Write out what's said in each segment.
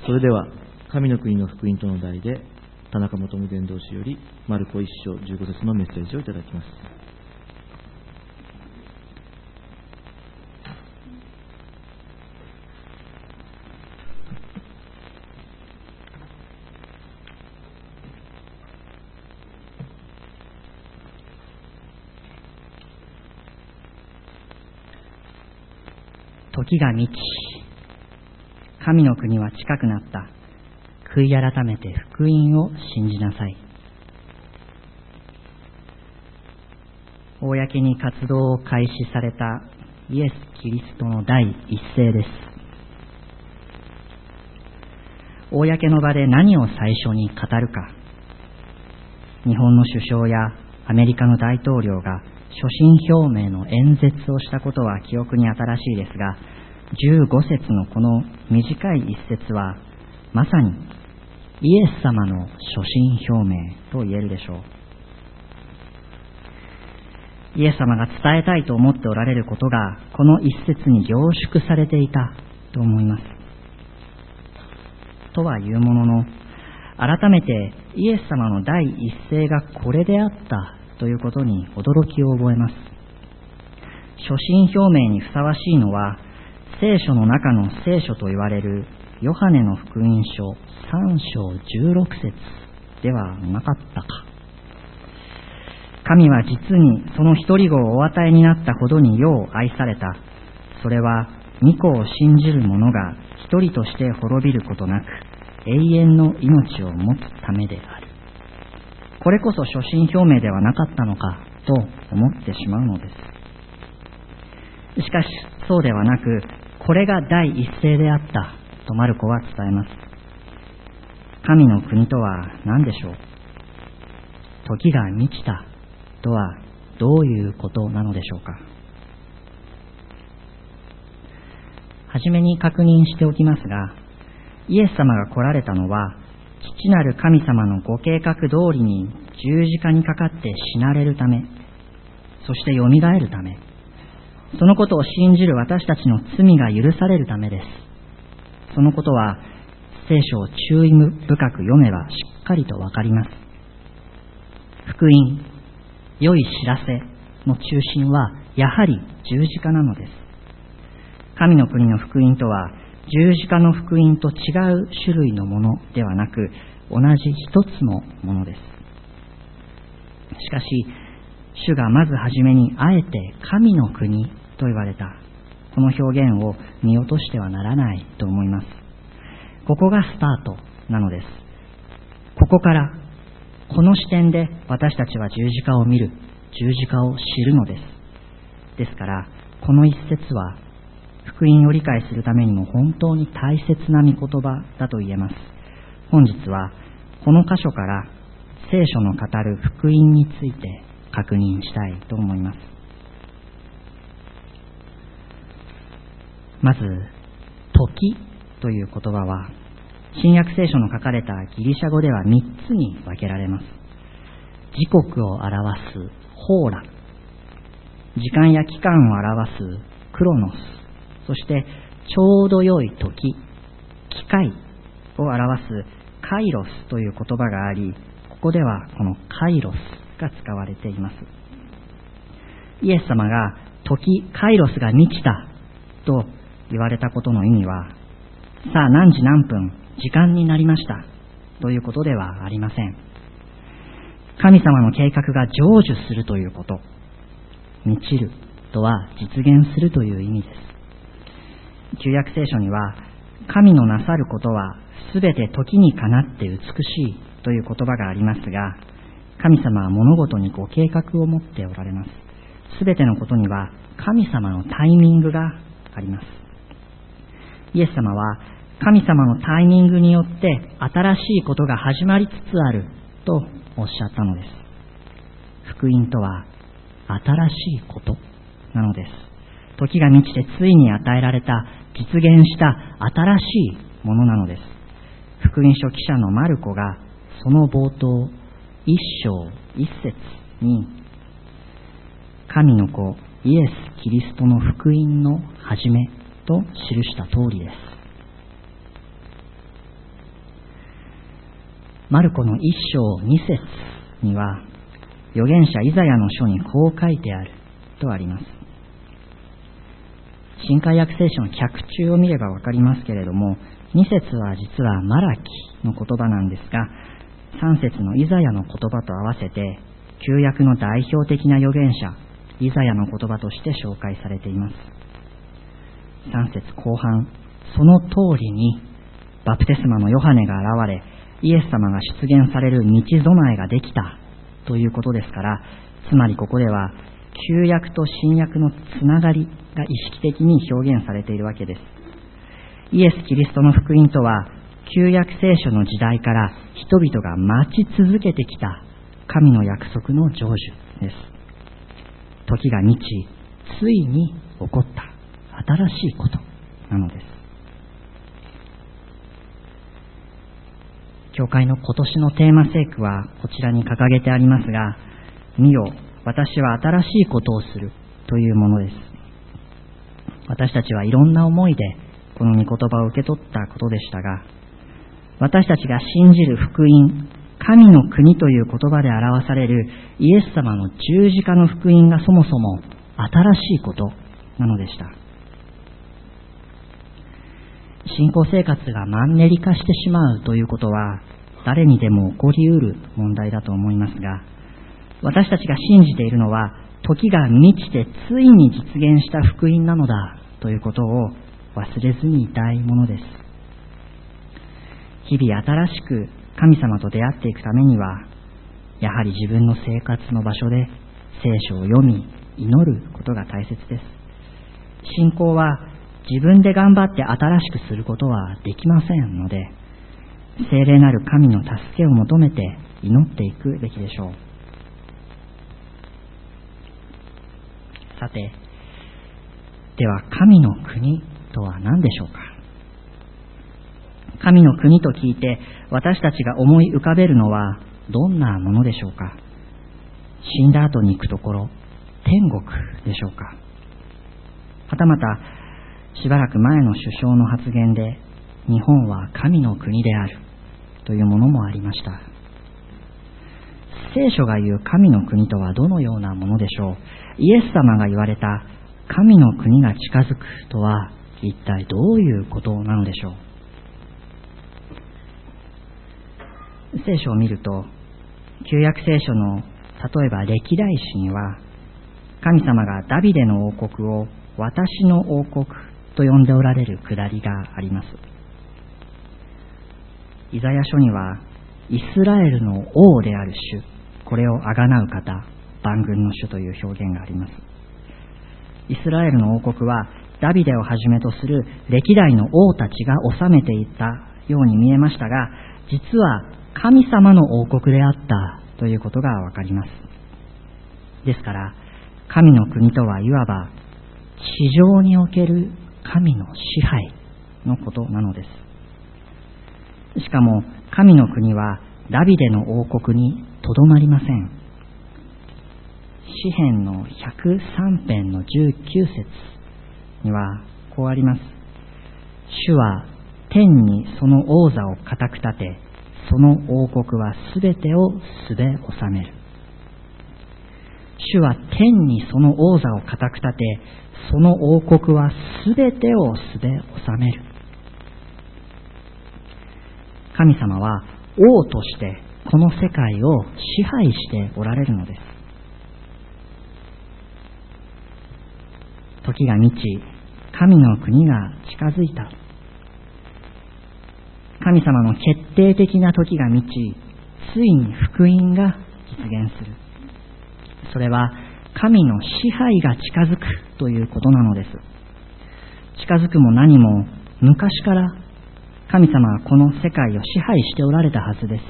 それでは神の国の福音との題で田中元伝道師よりマルコ1章15節のメッセージをいただきます。 時が満ち、神の国は近くなった。悔い改めて福音を信じなさい。公に活動を開始されたイエス・キリストの第一声です。公の場で何を最初に語るか。日本の首相やアメリカの大統領が所信表明の演説をしたことは記憶に新しいですが、15節のこの短い一節はまさにイエス様の所信表明と言えるでしょう。イエス様が伝えたいと思っておられることがこの一節に凝縮されていたと思います。とはいうものの、改めてイエス様の第一声がこれであったということに驚きを覚えます。所信表明にふさわしいのは聖書の中の聖書と言われるヨハネの福音書3章16節ではなかったか。神は実にその一人子をお与えになったほどによう愛された。それは御子を信じる者が一人として滅びることなく永遠の命を持つためである。これこそ所信表明ではなかったのかと思ってしまうのです。しかしそうではなく、これが第一声であったとマルコは伝えます。神の国とは何でしょう。時が満ちたとはどういうことなのでしょうか。はじめに確認しておきますが、イエス様が来られたのは父なる神様のご計画通りに十字架にかかって死なれるため、そしてよみがえるため、そのことを信じる私たちの罪が許されるためです。そのことは聖書を注意深く読めばしっかりとわかります。福音、良い知らせの中心はやはり十字架なのです。神の国の福音とは十字架の福音と違う種類のものではなく、同じ一つのものです。しかし主がまずはじめにあえて神の国と言われたこの表現を見落としてはならないと思います。ここがスタートなのです。ここからこの視点で私たちは十字架を見る、十字架を知るのです。ですからこの一節は福音を理解するためにも本当に大切な御言葉だと言えます。本日はこの箇所から聖書の語る福音について確認したいと思います。まず、時という言葉は新約聖書の書かれたギリシャ語では3つに分けられます。時刻を表すホーラ、時間や期間を表すクロノス、そしてちょうど良い時、機会を表すカイロスという言葉があり、ここではこのカイロスが使われています。イエス様が時、カイロスが満ちたと言われたことの意味は、さあ何時何分時間になりましたということではありません。神様の計画が成就するということ、満ちるとは実現するという意味です。旧約聖書には神のなさることはすべて時にかなって美しいという言葉がありますが、神様は物事にご計画を持っておられます。すべてのことには神様のタイミングがあります。イエス様は神様のタイミングによって新しいことが始まりつつあるとおっしゃったのです。福音とは新しいことなのです。時が満ちてついに与えられた、実現した新しいものなのです。福音書記者のマルコがその冒頭一章一節に、神の子イエス・キリストの福音の始めと記した通りです。 マルコの1章2節には、預言者イザヤの書にこう書いてあるとあります。新海訳聖書の脚注を見ればわかりますけれども、2節は実はマラキの言葉なんですが、3節のイザヤの言葉と合わせて、旧約の代表的な預言者、イザヤの言葉として紹介されています。3節後半、その通りに、バプテスマのヨハネが現れ、イエス様が出現される道備えができたということですから、つまりここでは、旧約と新約のつながりが意識的に表現されているわけです。イエス・キリストの福音とは、旧約聖書の時代から人々が待ち続けてきた神の約束の成就です。時が満ち、ついに起こった新しいことなのです。教会の今年のテーマ聖句はこちらに掲げてありますが、見よ、私は新しいことをするというものです。私たちはいろんな思いでこの御言葉を受け取ったことでしたが、私たちが信じる福音、神の国という言葉で表されるイエス様の十字架の福音がそもそも新しいことなのでした。信仰生活がマンネリ化してしまうということは誰にでも起こりうる問題だと思いますが、私たちが信じているのは時が満ちてついに実現した福音なのだということを忘れずにいたいものです。日々新しく神様と出会っていくためには、やはり自分の生活の場所で聖書を読み祈ることが大切です。信仰は自分で頑張って新しくすることはできませんので、聖霊なる神の助けを求めて祈っていくべきでしょう。さて、では神の国とは何でしょうか。神の国と聞いて私たちが思い浮かべるのはどんなものでしょうか。死んだ後に行くところ、天国でしょうか。はたまたしばらく前の首相の発言で、日本は神の国であるというものもありました。聖書が言う神の国とはどのようなものでしょう。イエス様が言われた神の国が近づくとは一体どういうことなのでしょう。聖書を見ると、旧約聖書の例えば歴代史には、神様がダビデの王国を私の王国と呼んでおられるくだりがあります。イザヤ書には、イスラエルの王である主、これをあがなう方、万軍の主という表現があります。イスラエルの王国はダビデをはじめとする歴代の王たちが治めていたように見えましたが、実は神様の王国であったということがわかります。ですから、神の国とはいわば地上における神の支配のことなのです。しかも神の国はダビデの王国にとどまりません。詩編の103編の19節にはこうあります。主は天にその王座を固く立て、その王国はすべてをすべ治める。主は天にその王座を固く立て、その王国はすべてをすべ治める。神様は王としてこの世界を支配しておられるのです。時が満ち、神の国が近づいた。神様の決定的な時が満ち、ついに福音が実現する。それは神の支配が近づくということなのです。近づくも何も昔から神様はこの世界を支配しておられたはずです。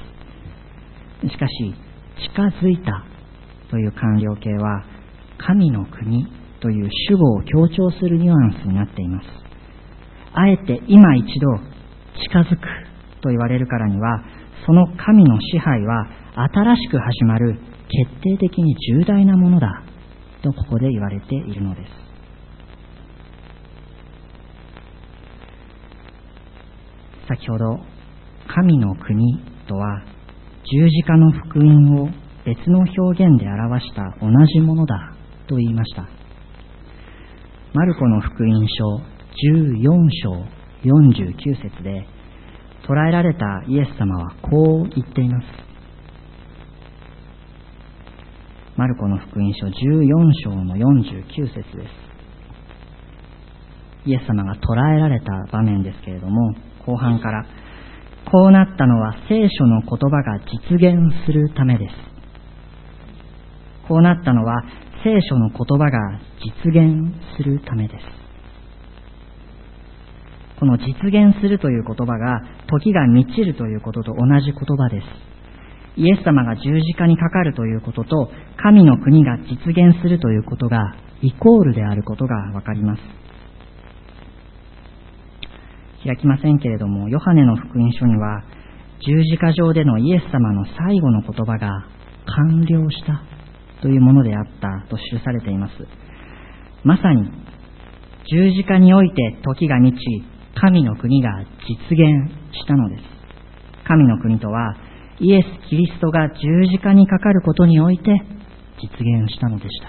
しかし、近づいたという完了形は神の国という主語を強調するニュアンスになっています。あえて今一度近づくと言われるからには、その神の支配は新しく始まる決定的に重大なものだとここで言われているのです。先ほど神の国とは十字架の福音を別の表現で表した同じものだと言いました。マルコの福音書14章49節で捕らえられたイエス様はこう言っています。マルコの福音書14章の49節です。イエス様が捕らえられた場面ですけれども、後半からこうなったのは聖書の言葉が実現するためです。こうなったのは聖書の言葉が実現するためです。この実現するという言葉が時が満ちるということと同じ言葉です。イエス様が十字架にかかるということと神の国が実現するということがイコールであることがわかります。開きませんけれども、ヨハネの福音書には十字架上でのイエス様の最後の言葉が完了したというものであったと記されています。まさに十字架において時が満ち、神の国が実現したのです。神の国とはイエス・キリストが十字架にかかることにおいて実現したのでした。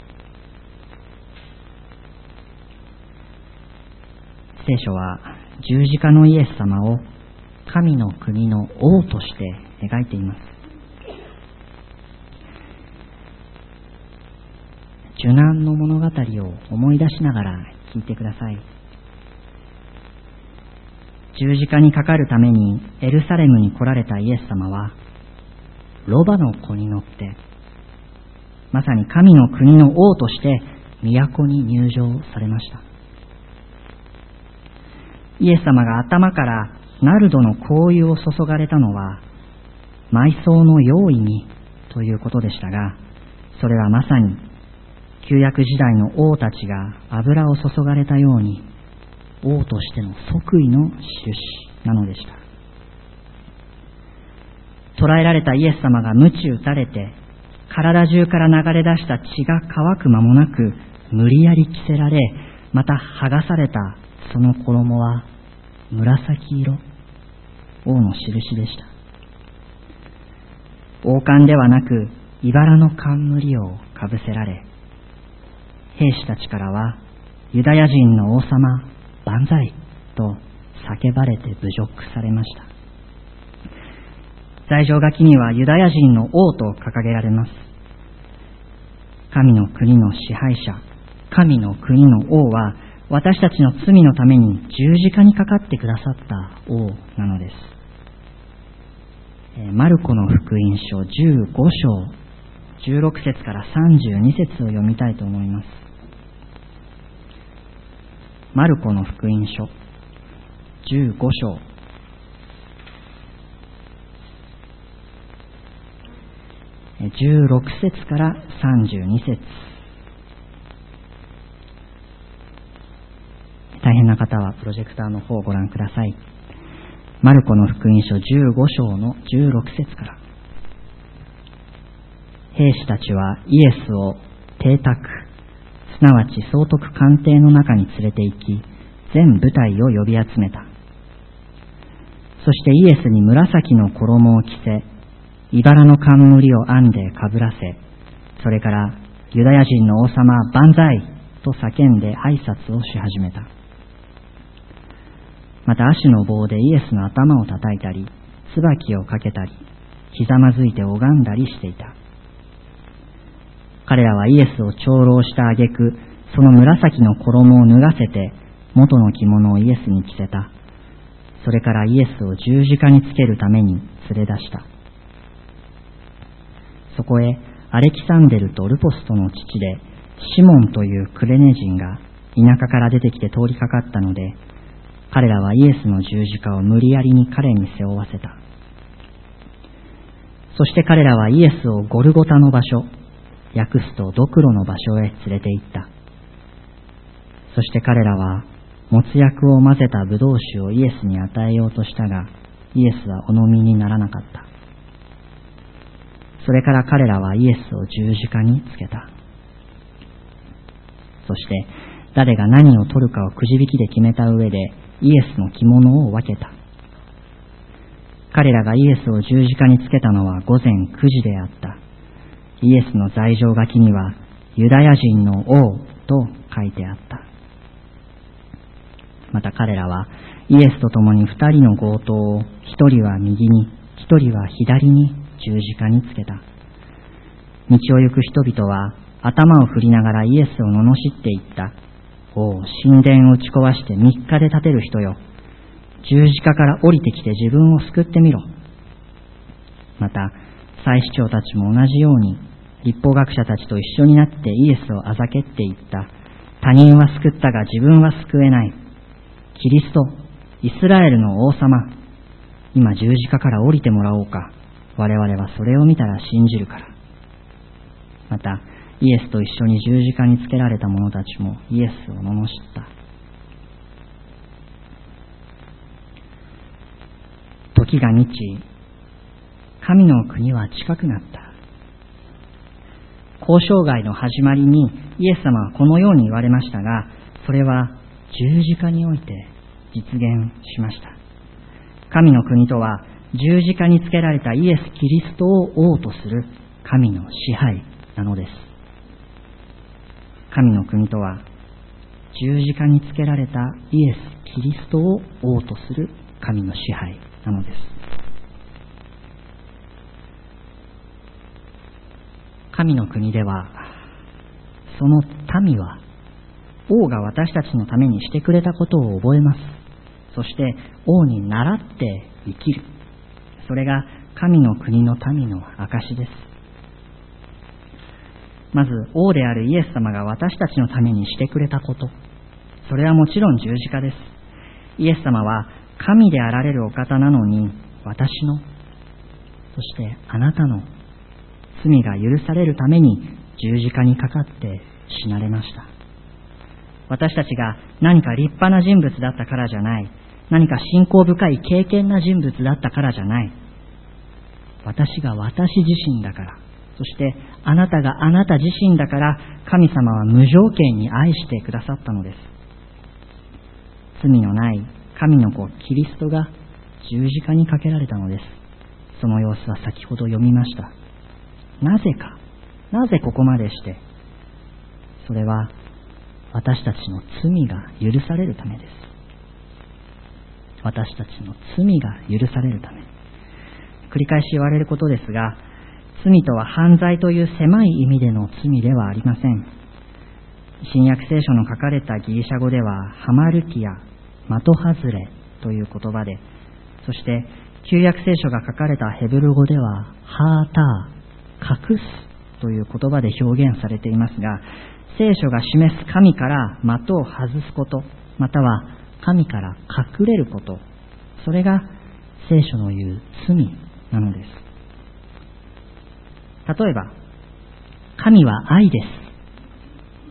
聖書は十字架のイエス様を神の国の王として描いています。受難の物語を思い出しながら聞いてください。十字架にかかるためにエルサレムに来られたイエス様はロバの子に乗ってまさに神の国の王として都に入場されました。イエス様が頭からナルドの香油を注がれたのは埋葬の用意にということでしたが、それはまさに旧約時代の王たちが油を注がれたように王としての即位の印なのでした。捕らえられたイエス様が鞭打たれて体中から流れ出した血が乾く間もなく無理やり着せられ、また剥がされたその衣は紫色、王の印でした。王冠ではなく茨の冠をかぶせられ、兵士たちからはユダヤ人の王様万歳と叫ばれて侮辱されました。罪状書きにはユダヤ人の王と掲げられます。神の国の支配者、神の国の王は私たちの罪のために十字架にかかってくださった王なのです。マルコの福音書15章16節から32節を読みたいと思います。マルコの福音書15章16節から32節。大変な方はプロジェクターの方をご覧ください。マルコの福音書15章の16節から。兵士たちはイエスを邸宅、すなわち総督官邸の中に連れて行き、全部隊を呼び集めた。そしてイエスに紫の衣を着せ、茨の冠を編んでかぶらせ、それからユダヤ人の王様万歳と叫んで挨拶をし始めた。また足の棒でイエスの頭を叩いたり、椿をかけたり、ひざまずいて拝んだりしていた。彼らはイエスを長老した挙句、その紫の衣を脱がせて元の着物をイエスに着せた。それからイエスを十字架につけるために連れ出した。そこへアレキサンデルとルポスとの父でシモンというクレネ人が田舎から出てきて通りかかったので、彼らはイエスの十字架を無理やりに彼に背負わせた。そして彼らはイエスをゴルゴタの場所、訳すとドクロの場所へ連れて行った。そして彼らはもつ薬を混ぜたブドウ酒をイエスに与えようとしたが、イエスはお飲みにならなかった。それから彼らはイエスを十字架につけた。そして誰が何を取るかをくじ引きで決めた上でイエスの着物を分けた。 彼らがイエスを十字架につけたのは午前9時であった。イエスの罪状書きには、ユダヤ人の王と書いてあった。また彼らはイエスと共に2人の強盗を、1人は右に、1人は左に十字架につけた。道を行く人々は頭を振りながらイエスを罵っていった。おう、神殿を打ち壊して3日で建てる人よ。十字架から降りてきて自分を救ってみろ。また、祭司長たちも同じように、律法学者たちと一緒になってイエスをあざけっていった。他人は救ったが自分は救えない。キリスト、イスラエルの王様、今十字架から降りてもらおうか。我々はそれを見たら信じるから。また、イエスと一緒に十字架につけられた者たちもイエスを罵った。時が満ち、神の国は近くなった。交渉外の始まりにイエス様はこのように言われましたが、それは十字架において実現しました。神の国とは十字架につけられたイエス・キリストを王とする神の支配なのです。神の国とは十字架につけられたイエス・キリストを王とする神の支配なのです。神の国では、その民は王が私たちのためにしてくれたことを覚えます。そして王に倣って生きる。それが神の国の民の証です。まず王であるイエス様が私たちのためにしてくれたこと、それはもちろん十字架です。イエス様は神であられるお方なのに、私の、そしてあなたの罪が許されるために十字架にかかって死なれました。私たちが何か立派な人物だったからじゃない。何か信仰深い敬虔な人物だったからじゃない。私が私自身だから、そしてあなたがあなた自身だから、神様は無条件に愛してくださったのです。罪のない神の子キリストが十字架にかけられたのです。その様子は先ほど読みました。なぜか、なぜここまでして、それは私たちの罪が許されるためです。私たちの罪が許されるため。繰り返し言われることですが、罪とは犯罪という狭い意味での罪ではありません。新約聖書の書かれたギリシャ語では、ハマルティア、的外れという言葉で、そして旧約聖書が書かれたヘブル語では、ハーター、隠すという言葉で表現されていますが、聖書が示す神から的を外すこと、または神から隠れること、それが聖書の言う罪なのです。例えば、神は愛です。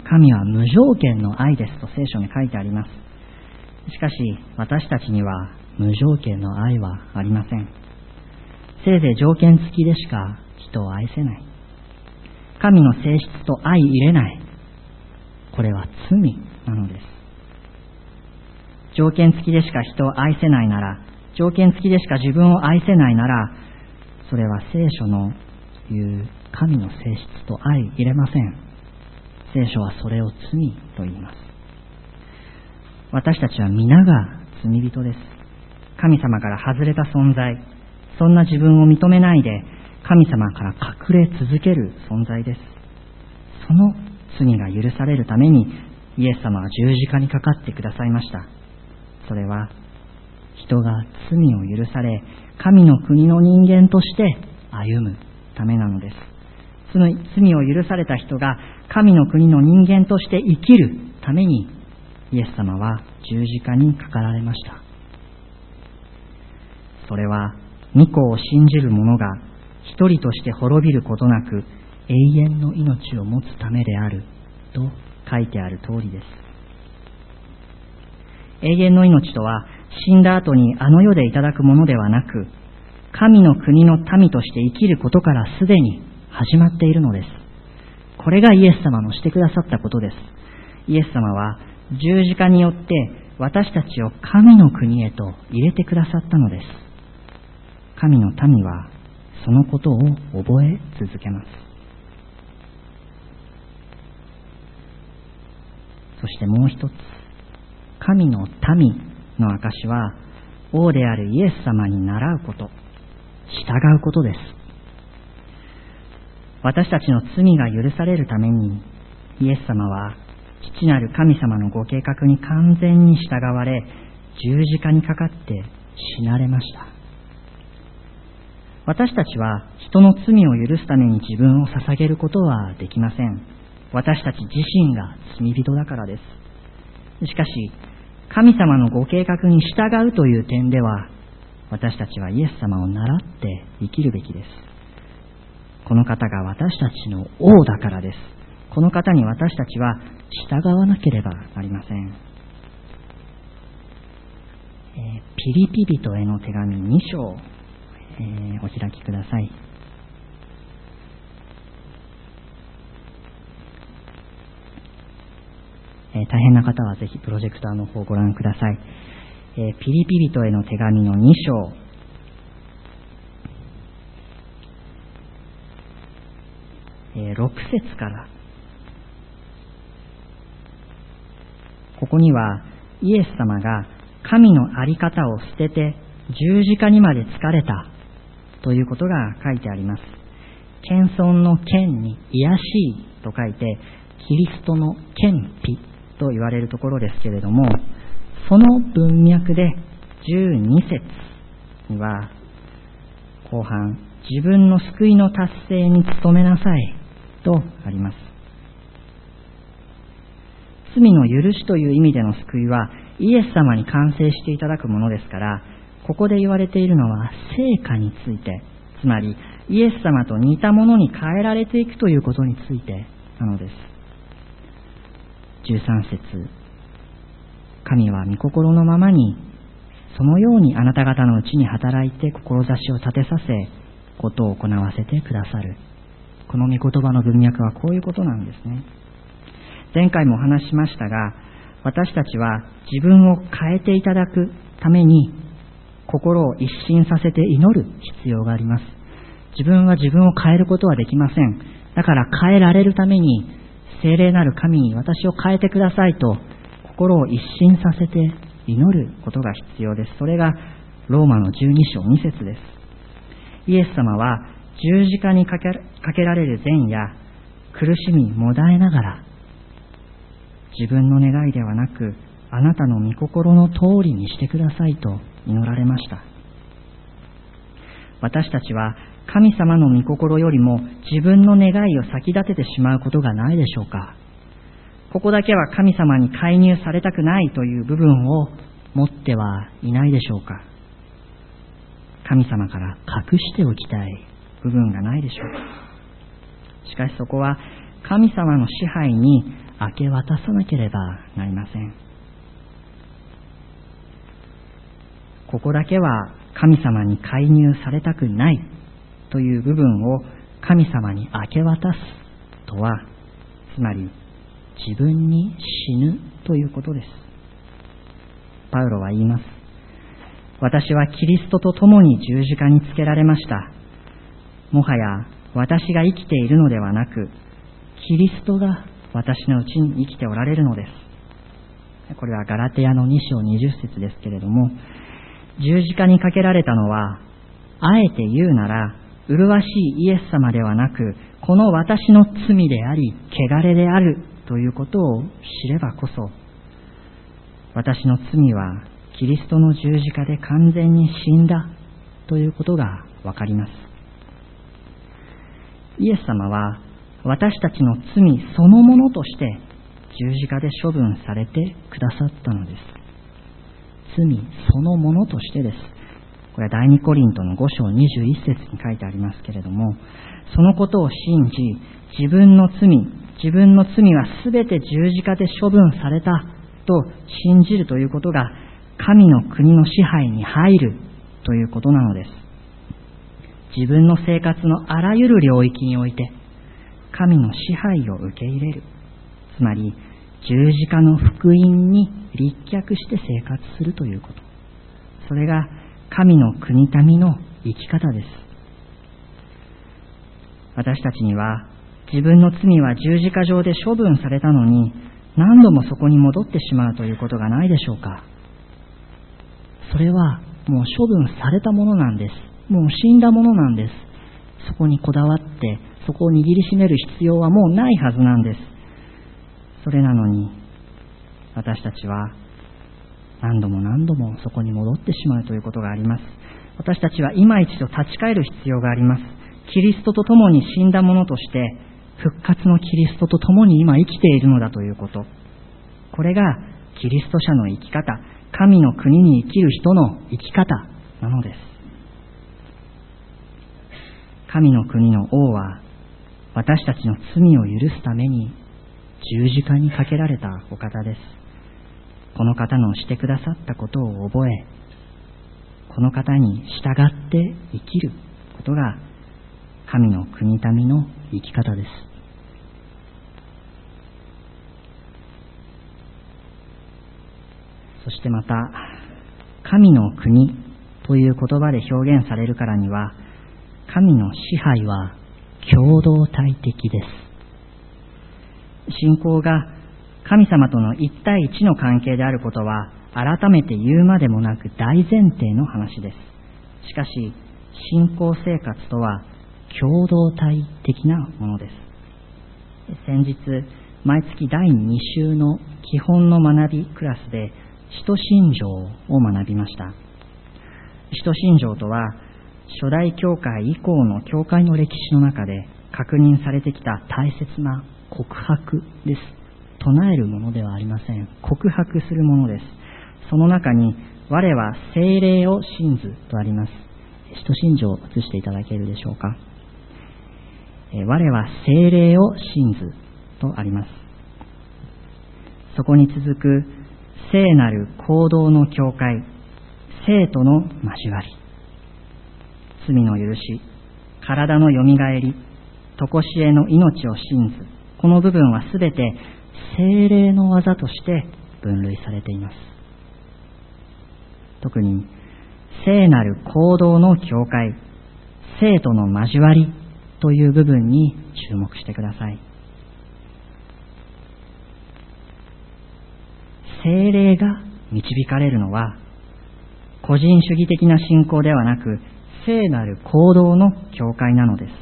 神は無条件の愛ですと聖書に書いてあります。しかし、私たちには無条件の愛はありません。せいぜい条件付きでしか人を愛せない。神の性質と相入れない。これは罪なのです。条件付きでしか人を愛せないなら、条件付きでしか自分を愛せないなら、それは聖書の言う神の性質と相入れません。聖書はそれを罪と言います。私たちは皆が罪人です。神様から外れた存在、そんな自分を認めないで神様から隠れ続ける存在です。その罪が許されるためにイエス様は十字架にかかってくださいました。それは人が罪を許され、神の国の人間として歩むためなのです。その罪を許された人が神の国の人間として生きるためにイエス様は十字架にかかられました。それは御子を信じる者が一人として滅びることなく永遠の命を持つためであると書いてある通りです。永遠の命とは死んだ後にあの世でいただくものではなく、神の国の民として生きることからすでに始まっているのです。これがイエス様のしてくださったことです。イエス様は十字架によって私たちを神の国へと入れてくださったのです。 神の民はそのことを覚え続けます。そしてもう一つ、神の民の証は、王であるイエス様に倣うこと、従うことです。私たちの罪が許されるために、イエス様は父なる神様のご計画に完全に従われ、十字架にかかって死なれました。私たちは人の罪を許すために自分を捧げることはできません。私たち自身が罪人だからです。しかし、神様のご計画に従うという点では、私たちはイエス様を習って生きるべきです。この方が私たちの王だからです。この方に私たちは従わなければなりません。ピリピ人への手紙2章、お開きください。大変な方はぜひプロジェクターの方をご覧ください。ピリピ人への手紙の2章、6節から、ここにはイエス様が神の在り方を捨てて十字架にまで疲れたということが書いてあります。謙遜の謙に卑しいと書いて、キリストの謙卑と言われるところですけれども、その文脈で12節には後半、自分の救いの達成に努めなさいとあります。罪の許しという意味での救いはイエス様に完成していただくものですから、ここで言われているのは成果について、つまりイエス様と似たものに変えられていくということについてなのです。13節、神は御心のままにそのようにあなた方のうちに働いて志を立てさせ、ことを行わせてくださる。この御言葉の文脈はこういうことなんですね。前回もお話ししましたが、私たちは自分を変えていただくために心を一新させて祈る必要があります。自分は自分を変えることはできません。だから変えられるために、聖霊なる神に私を変えてくださいと心を一新させて祈ることが必要です。それがローマの12章2節です。イエス様は十字架にかけられる前夜、苦しみもだえながら、自分の願いではなくあなたの御心の通りにしてくださいと祈られました。私たちは神様の御心よりも自分の願いを先立ててしまうことがないでしょうか。ここだけは神様に介入されたくないという部分を持ってはいないでしょうか。神様から隠しておきたい部分がないでしょうか。しかしそこは神様の支配に明け渡さなければなりません。ここだけは神様に介入されたくないという部分を神様に明け渡すとは、つまり自分に死ぬということです。パウロは言います。私はキリストと共に十字架につけられました。もはや私が生きているのではなく、キリストが私のうちに生きておられるのです。これはガラテヤの2章20節ですけれども、十字架にかけられたのは、あえて言うなら、麗しいイエス様ではなく、この私の罪であり、汚れであるということを知ればこそ、私の罪はキリストの十字架で完全に死んだということがわかります。イエス様は私たちの罪そのものとして十字架で処分されてくださったのです。罪そのものとしてです。これは第2コリントの5章21節に書いてありますけれども、そのことを信じ、自分の罪はすべて十字架で処分されたと信じるということが、神の国の支配に入るということなのです。自分の生活のあらゆる領域において、神の支配を受け入れる。つまり、十字架の福音に立脚して生活するということ。それが神の国民の生き方です。私たちには自分の罪は十字架上で処分されたのに、何度もそこに戻ってしまうということがないでしょうか。それはもう処分されたものなんです。もう死んだものなんです。そこにこだわってそこを握りしめる必要はもうないはずなんです。それなのに私たちは何度も何度もそこに戻ってしまうということがあります。私たちは今一度立ち返る必要があります。キリストと共に死んだものとして復活のキリストと共に今生きているのだということ。これがキリスト者の生き方、神の国に生きる人の生き方なのです。神の国の王は私たちの罪を許すために十字架にかけられたお方です。この方のしてくださったことを覚え、この方に従って生きることが神の国民の生き方です。そしてまた、神の国という言葉で表現されるからには、神の支配は共同体的です。信仰が神様との一対一の関係であることは改めて言うまでもなく大前提の話です。しかし信仰生活とは共同体的なものです。先日毎月第2週の基本の学びクラスで使徒信条を学びました。使徒信条とは初代教会以降の教会の歴史の中で確認されてきた大切な告白です。唱えるものではありません。告白するものです。その中に我は聖霊を信ずとあります。使徒信条を映していただけるでしょうか。我は聖霊を信ずとあります。そこに続く聖なる行動の境界、聖との交わり、罪の許し、体のよみがえり、常しえの命を信ず、この部分はすべて聖霊の技として分類されています。特に聖なる行動の境界、聖との交わりという部分に注目してください。聖霊が導かれるのは個人主義的な信仰ではなく、聖なる行動の境界なのです。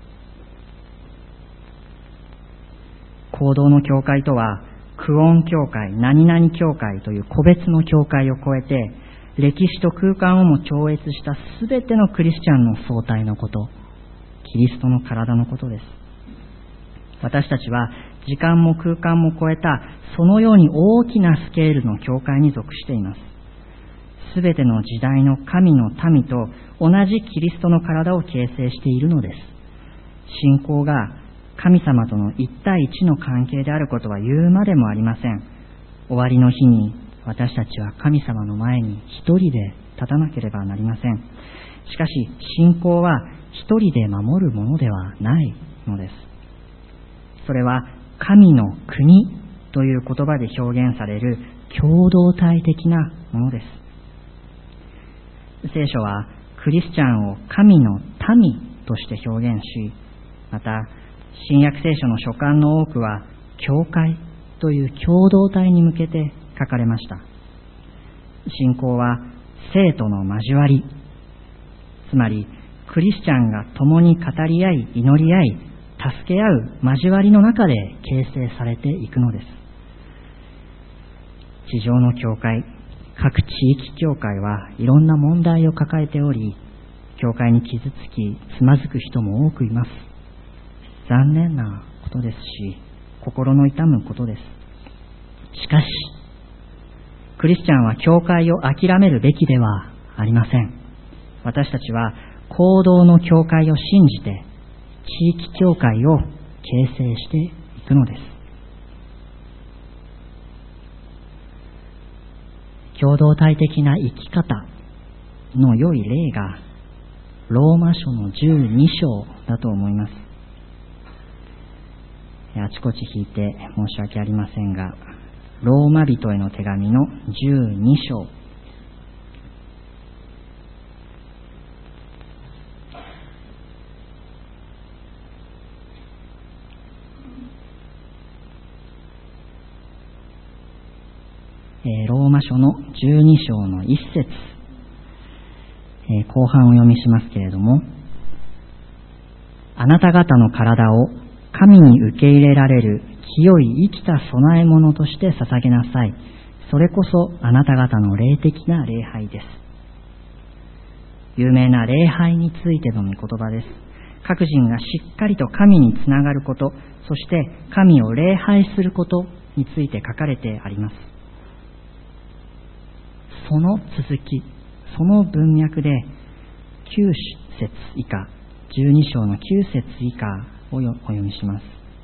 行動の境界とは、区音教会、何々教会という個別の教会を超えて、歴史と空間をも超越したすべてのクリスチャンの総体のこと、キリストの体のことです。私たちは時間も空間も超えたそのように大きなスケールの教会に属しています。すべての時代の神の民と同じキリストの体を形成しているのです。信仰が神様との一対一の関係であることは言うまでもありません。終わりの日に私たちは神様の前に一人で立たなければなりません。しかし信仰は一人で守るものではないのです。それは神の国という言葉で表現される共同体的なものです。聖書はクリスチャンを神の民として表現し、また新約聖書の書簡の多くは教会という共同体に向けて書かれました。信仰は聖との交わり、つまりクリスチャンが共に語り合い、祈り合い、助け合う交わりの中で形成されていくのです。地上の教会、各地域教会はいろんな問題を抱えており、教会に傷つきつまずく人も多くいます。残念なことですし、心の痛むことです。しかしクリスチャンは教会を諦めるべきではありません。私たちは行動の教会を信じて地域教会を形成していくのです。共同体的な生き方の良い例がローマ書の12章だと思います。あちこち引いて申し訳ありませんが、ローマ人への手紙の12章ローマ書の12章の1節、後半を読みしますけれども、あなた方の体を神に受け入れられる清い生きた供え物として捧げなさい。それこそあなた方の霊的な礼拝です。有名な礼拝についての御言葉です。各人がしっかりと神につながること、そして神を礼拝することについて書かれてあります。その続き、その文脈で9節以下、12章の9節以下をお読みします。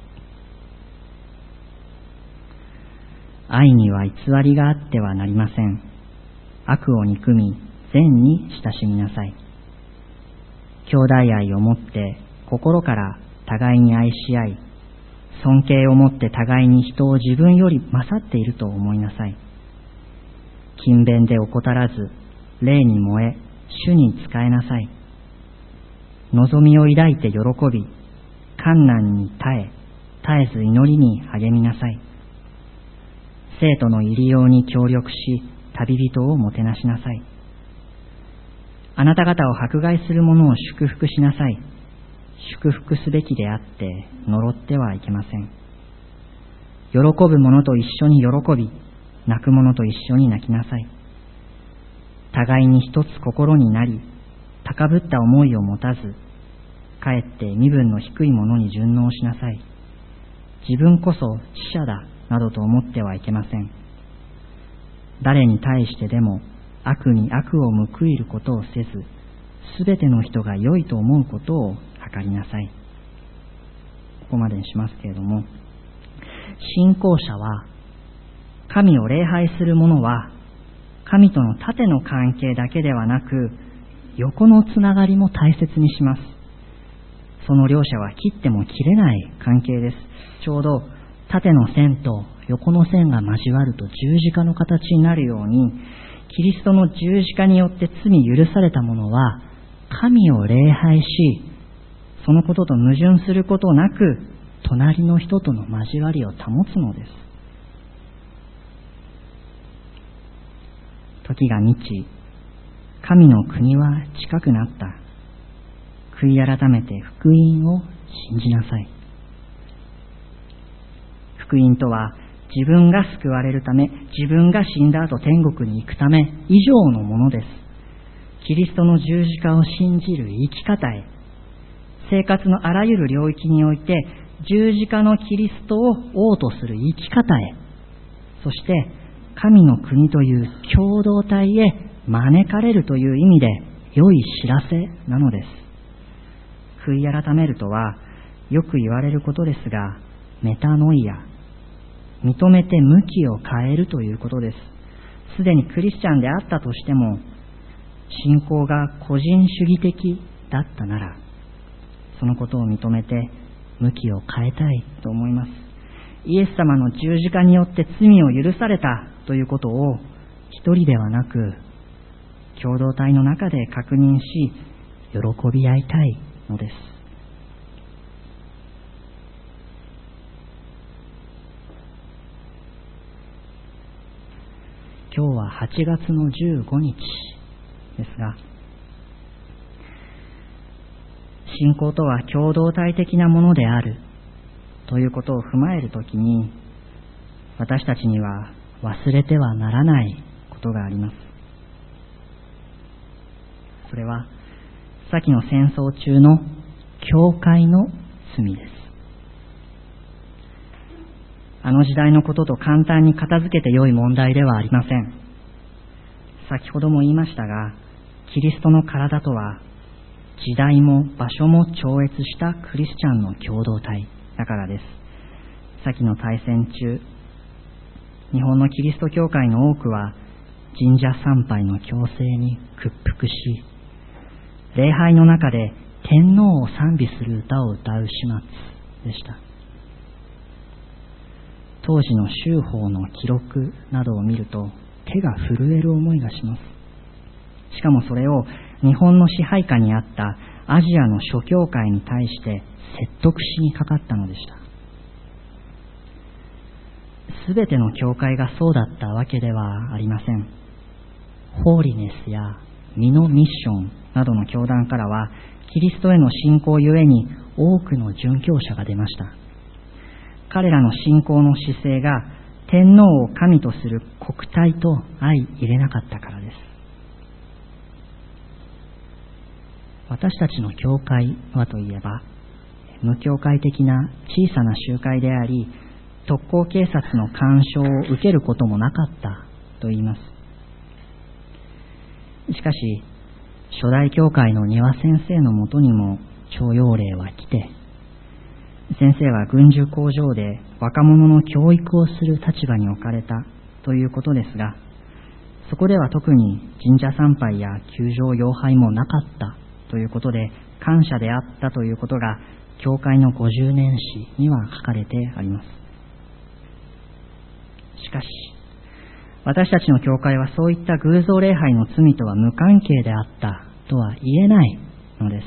愛には偽りがあってはなりません。悪を憎み、善に親しみなさい。兄弟愛をもって心から互いに愛し合い、尊敬をもって互いに人を自分より勝っていると思いなさい。勤勉で怠らず、霊に燃え、主に仕えなさい。望みを抱いて喜び、困難に絶えず祈りに励みなさい。生徒の入り用に協力し、旅人をもてなしなさい。あなた方を迫害する者を祝福しなさい。祝福すべきであって呪ってはいけません。喜ぶ者と一緒に喜び、泣く者と一緒に泣きなさい。互いに一つ心になり、高ぶった思いを持たず、かえって身分の低い者に順応しなさい。自分こそ知者だなどと思ってはいけません。誰に対してでも悪に悪を報いることをせず、すべての人が良いと思うことを図りなさい。ここまでにしますけれども、信仰者は、神を礼拝する者は、神との縦の関係だけではなく、横のつながりも大切にします。その両者は切っても切れない関係です。ちょうど縦の線と横の線が交わると十字架の形になるように、キリストの十字架によって罪許された者は、神を礼拝し、そのことと矛盾することなく、隣の人との交わりを保つのです。時が満ち、神の国は近くなった。悔い改めて福音を信じなさい。福音とは、自分が救われるため、自分が死んだ後天国に行くため以上のものです。キリストの十字架を信じる生き方へ、生活のあらゆる領域において十字架のキリストを王とする生き方へ、そして神の国という共同体へ招かれるという意味で良い知らせなのです。悔い改めるとはよく言われることですが、メタノイア、認めて向きを変えるということです。すでにクリスチャンであったとしても、信仰が個人主義的だったなら、そのことを認めて向きを変えたいと思います。イエス様の十字架によって罪を許されたということを一人ではなく、共同体の中で確認し、喜び合いたいのです。今日は8月の15日ですが、信仰とは共同体的なものであるということを踏まえるときに、私たちには忘れてはならないことがあります。それは先の戦争中の教会の罪です。あの時代のことと簡単に片付けて良い問題ではありません。先ほども言いましたが、キリストの体とは時代も場所も超越したクリスチャンの共同体だからです。先の大戦中、日本のキリスト教会の多くは神社参拝の強制に屈服し、礼拝の中で天皇を賛美する歌を歌う始末でした。当時の宗法の記録などを見ると手が震える思いがします。しかもそれを日本の支配下にあったアジアの諸教会に対して説得しにかかったのでした。 すべての教会がそうだったわけではありません。ホーリネスやミノミッションなどの教団からは、キリストへの信仰ゆえに多くの殉教者が出ました。彼らの信仰の姿勢が天皇を神とする国体と相入れなかったからです。私たちの教会はといえば、無教会的な小さな集会であり、特攻警察の干渉を受けることもなかったと言います。しかし、初代教会の丹羽先生のもとにも徴用令は来て、先生は軍需工場で若者の教育をする立場に置かれたということですが、そこでは特に神社参拝や宮城妖拝もなかったということで、感謝であったということが教会の50年史には書かれてあります。しかし、私たちの教会はそういった偶像礼拝の罪とは無関係であったとは言えないのです。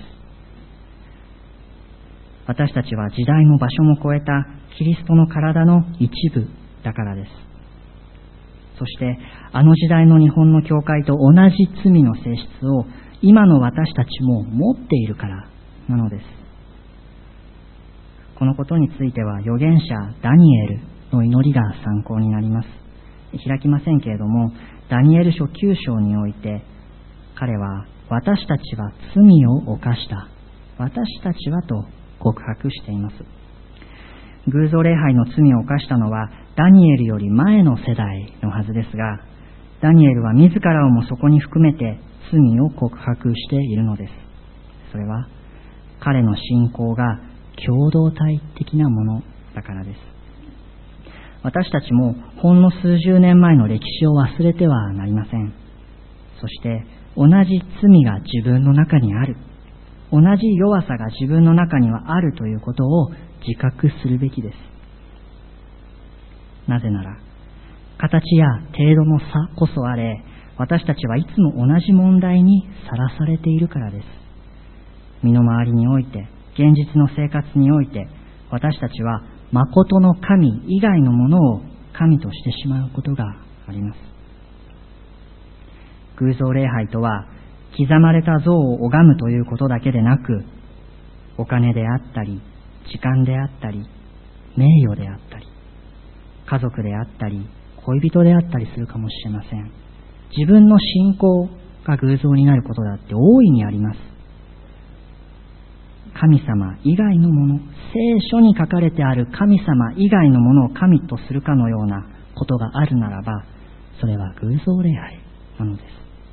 私たちは時代も場所も超えたキリストの体の一部だからです。そしてあの時代の日本の教会と同じ罪の性質を今の私たちも持っているからなのです。このことについては預言者ダニエルの祈りが参考になります。開きませんけれども、ダニエル書9章において、彼は私たちは罪を犯した、私たちはと告白しています。偶像礼拝の罪を犯したのはダニエルより前の世代のはずですが、ダニエルは自らをもそこに含めて罪を告白しているのです。それは彼の信仰が共同体的なものだからです。私たちもほんの数十年前の歴史を忘れてはなりません。そして同じ罪が自分の中にある、同じ弱さが自分の中にはあるということを自覚するべきです。なぜなら、形や程度の差こそあれ、私たちはいつも同じ問題にさらされているからです。身の回りにおいて、現実の生活において、私たちは誠の神以外のものを神としてしまうことがあります。偶像礼拝とは、刻まれた像を拝むということだけでなく、お金であったり、時間であったり、名誉であったり、家族であったり、恋人であったりするかもしれません。自分の信仰が偶像になることだって大いにあります。神様以外のもの、聖書に書かれてある神様以外のものを神とするかのようなことがあるならば、それは偶像礼拝なのです。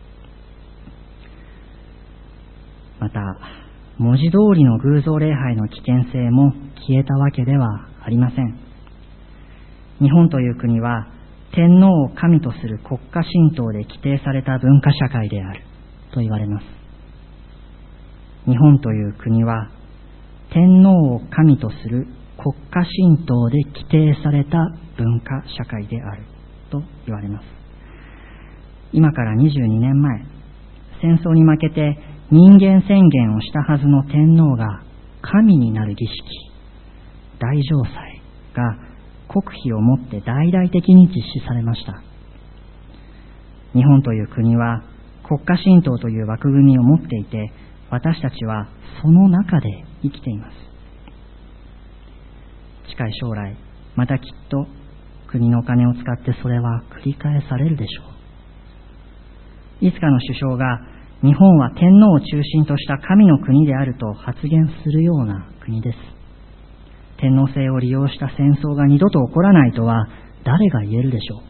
また、文字通りの偶像礼拝の危険性も消えたわけではありません。日本という国は天皇を神とする国家神道で規定された文化社会であると言われます。日本という国は天皇を神とする国家神道で規定された文化社会であると言われます。今から22年前、戦争に負けて人間宣言をしたはずの天皇が神になる儀式、大嘗祭が国費をもって大々的に実施されました。日本という国は国家神道という枠組みを持っていて、私たちはその中で生きています。近い将来、またきっと国のお金を使ってそれは繰り返されるでしょう。いつかの首相が日本は天皇を中心とした神の国であると発言するような国です。天皇制を利用した戦争が二度と起こらないとは誰が言えるでしょ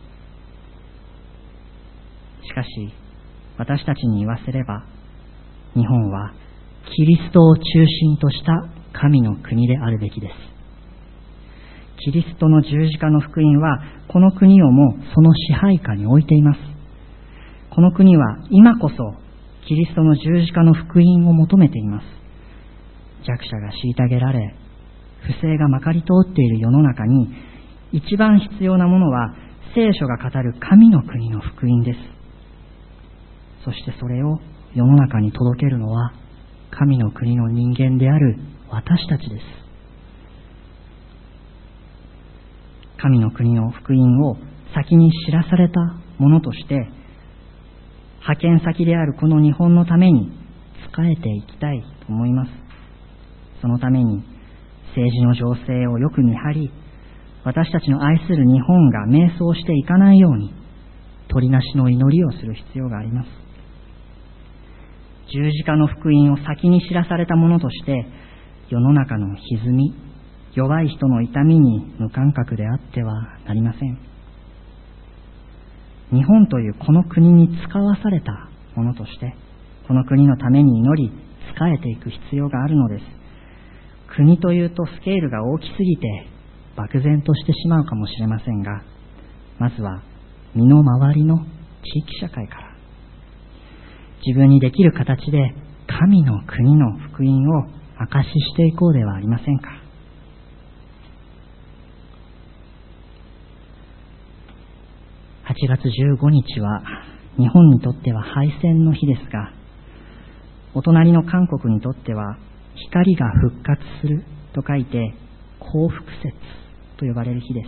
う。しかし、私たちに言わせれば、日本はキリストを中心とした神の国であるべきです。キリストの十字架の福音はこの国をもその支配下に置いています。この国は今こそキリストの十字架の福音を求めています。弱者が虐げられ、不正がまかり通っている世の中に一番必要なものは聖書が語る神の国の福音です。そしてそれを世の中に届けるのは神の国の人間である私たちです。 神の国の福音を先に知らされたものとして、派遣先であるこの日本のために仕えていきたいと思います。そのために政治の情勢をよく見張り、私たちの愛する日本が迷走していかないように取りなしの祈りをする必要があります。十字架の福音を先に知らされたものとして、世の中の歪み、弱い人の痛みに無感覚であってはなりません。日本というこの国に使わされたものとして、この国のために祈り仕えていく必要があるのです。国というとスケールが大きすぎて漠然としてしまうかもしれませんが、まずは身の回りの地域社会から、自分にできる形で神の国の福音を証ししていこうではありませんか。8月15日は日本にとっては敗戦の日ですが、お隣の韓国にとっては光が復活すると書いて光復節と呼ばれる日です。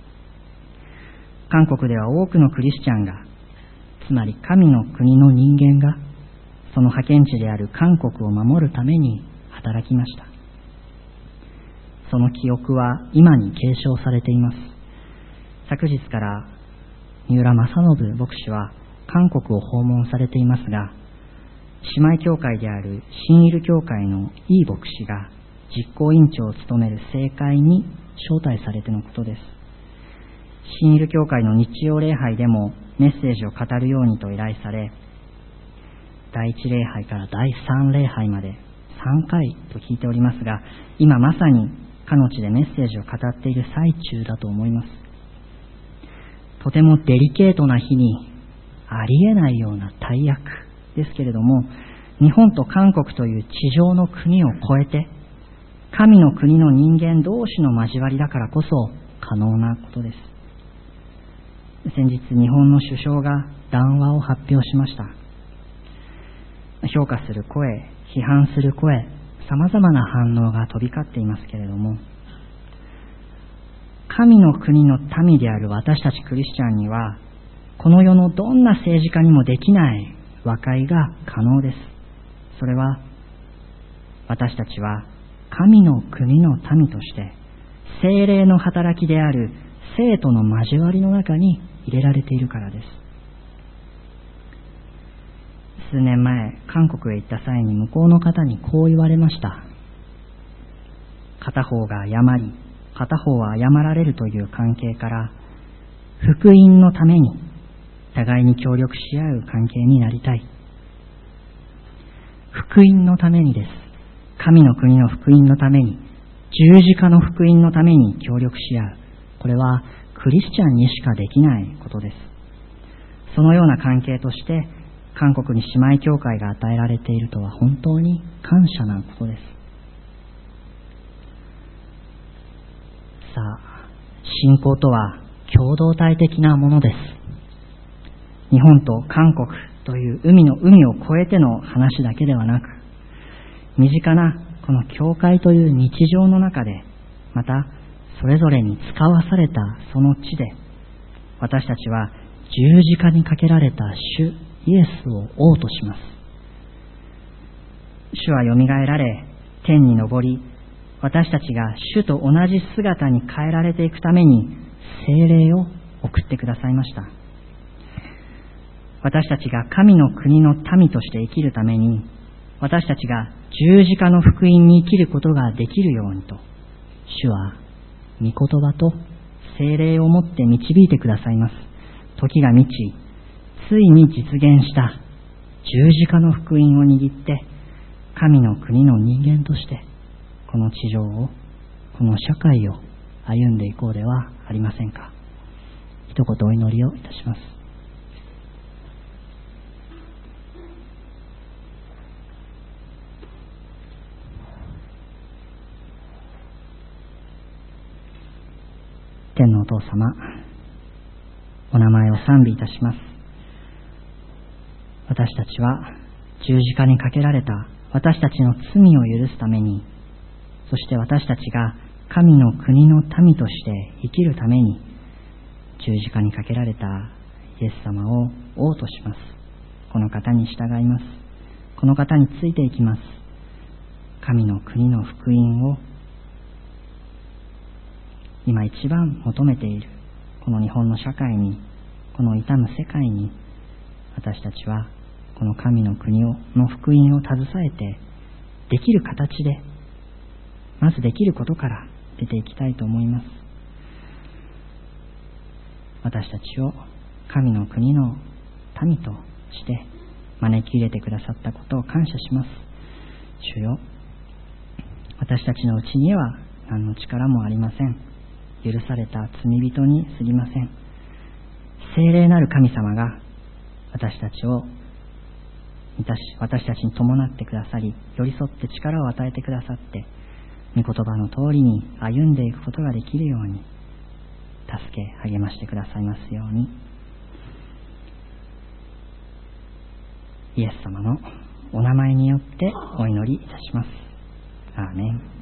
韓国では多くのクリスチャンが、つまり神の国の人間が、その派遣地である韓国を守るために働きました。その記憶は今に継承されています。昨日から三浦正信牧師は韓国を訪問されていますが、姉妹教会である新イル教会のイー牧師が実行委員長を務める聖会に招待されてのことです。新イル教会の日曜礼拝でもメッセージを語るようにと依頼され、第1礼拝から第3礼拝まで3回と聞いておりますが、今まさにかの地でメッセージを語っている最中だと思います。とてもデリケートな日にありえないような大役ですけれども、日本と韓国という地上の国を超えて神の国の人間同士の交わりだからこそ可能なことです。先日日本の首相が談話を発表しました。評価する声、批判する声、様々な反応が飛び交っていますけれども、神の国の民である私たちクリスチャンには、この世のどんな政治家にもできない和解が可能です。それは、私たちは神の国の民として聖霊の働きである生徒の交わりの中に入れられているからです。数年前、韓国へ行った際に向こうの方にこう言われました。片方が謝り、片方は謝られるという関係から、福音のために互いに協力し合う関係になりたい。福音のためにです。神の国の福音のために、十字架の福音のために協力し合う。これはクリスチャンにしかできないことです。そのような関係として韓国に姉妹教会が与えられているとは本当に感謝なことです。さあ、信仰とは共同体的なものです。日本と韓国という海を越えての話だけではなく、身近なこの教会という日常の中で、またそれぞれに使わされたその地で、私たちは十字架にかけられた主イエスを王とします。主はよみがえられ、天に昇り、私たちが主と同じ姿に変えられていくために聖霊を送ってくださいました。私たちが神の国の民として生きるために、私たちが十字架の福音に生きることができるようにと、主は御言葉と聖霊をもって導いてくださいます。時が満ち、ついに実現した十字架の福音を握って、神の国の人間としてこの地上を、この社会を歩んでいこうではありませんか。一言お祈りをいたします。天のお父様、お名前を賛美いたします。私たちは十字架にかけられた私たちの罪を許すために、そして私たちが神の国の民として生きるために十字架にかけられたイエス様を王とします。この方に従います。この方についていきます。神の国の福音を今一番求めているこの日本の社会に、この傷む世界に、私たちはこの神の国の福音を携えて、できる形で、まずできることから出ていきたいと思います。私たちを神の国の民として招き入れてくださったことを感謝します。主よ、私たちのうちには何の力もありません。許された罪人に過ぎません。聖霊なる神様が私たちを私たちに伴ってくださり、寄り添って力を与えてくださって、御言葉の通りに歩んでいくことができるように助け励ましてくださいますように。イエス様のお名前によってお祈りいたします。アーメン。